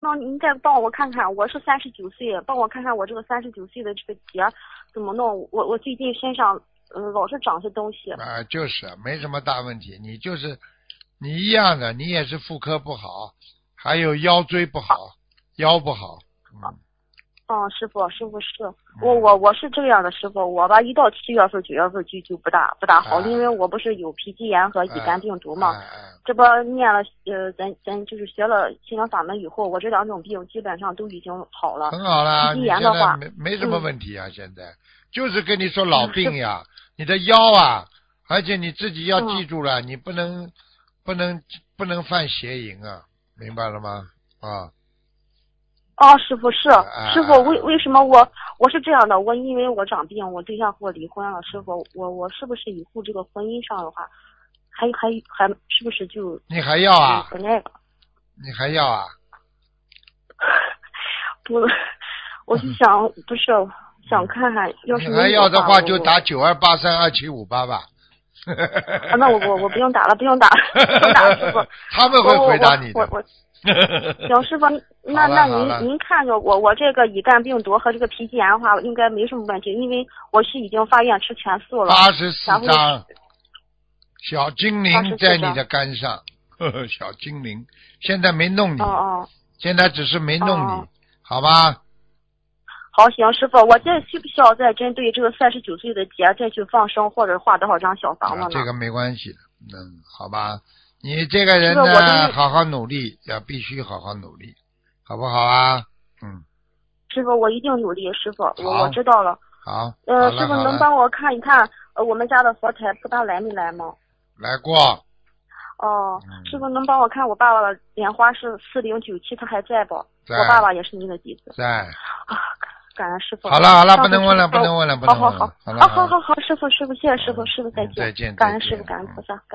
你应该帮我看看，我是39岁，帮我看看我这个39岁的这个节怎么弄？我最近身上老是长些东西。 就是没什么大问题，你就是你一样的，你也是妇科不好，还有腰椎不好，腰不好。 师傅是我是这样的，师傅，我吧一到7月份9月份就不大好，因为我不是有皮肌炎和乙肝病毒嘛，这不念了咱就是学了心灵法门以后，我这2种病基本上都已经好了。 很好了， 皮肌炎的话没什么问题啊，现在就是跟你说老病呀，你的腰啊，而且你自己要记住了，你不能犯邪淫啊，明白了吗？ 师傅师傅，为什么我是这样的？因为我长病，我对象和我离婚了。师傅，我是不是以后这个婚姻上的话，还是不是就你还要啊？ 不那个？ 你还要啊？ 不，我就想不是想看看，要是你还要的话就打92832758吧。 那我不用打了，不用打师傅。 他们会回答你的。 行，师傅，那您看着我这个乙肝病毒和这个皮肌炎的话，应该没什么问题，因为我是已经发愿吃全素了。 84张小精灵在你的肝上，小精灵现在没弄你，现在只是没弄你，好吧？ 好，行，师傅，我这需不需要再针对这个39岁的节再去放生或者画多少张小房子呢？ 这个没关系的，好吧？你这个人呢，好好努力，必须好好努力，好不好啊？ 师傅，我一定努力，师傅，我知道了。 好。 师傅能帮我看一看我们家的佛台菩萨来没来吗？ 来过。 师傅能帮我看我爸爸的莲花是4097，他还在不？我爸爸也是您的弟子。 在。 感恩师傅。 好了，不能问了。 好，师傅，谢谢师傅，师傅再见。 再见。 感恩师傅，感恩菩萨。